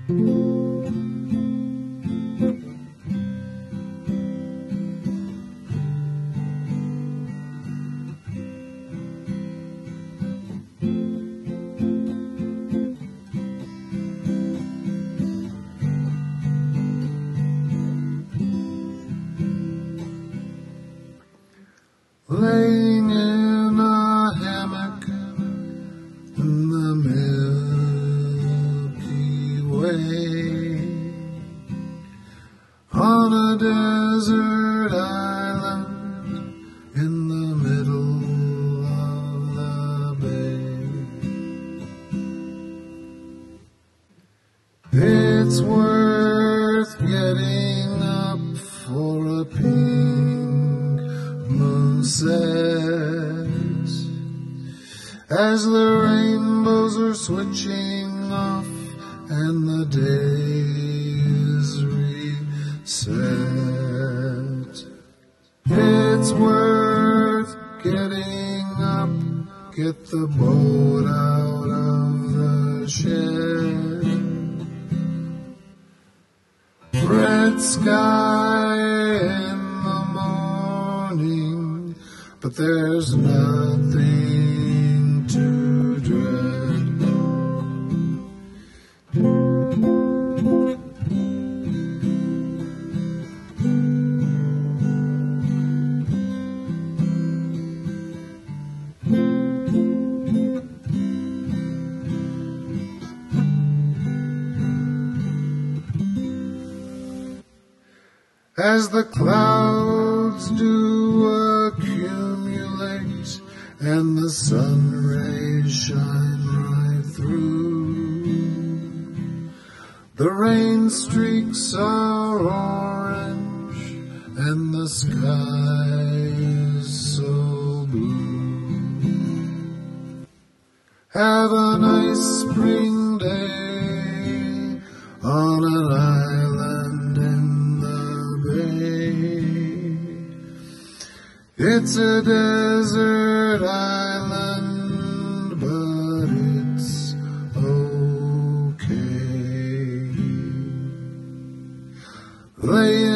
Laying in a hammock in the Milky Way, on a desert island in the middle of the bay. It's worth getting up for a pink moon says, as the rainbows are switching off and the day is reset. It's worth getting up, get the boat out of the shed. Red sky in the morning, but there's nothing to dread. As the clouds do accumulate and the sun rays shine right through, the rain streaks are orange and the sky is so blue. Have a nice spring day on an island in the bay. It's a desert island, but it's okay. Laying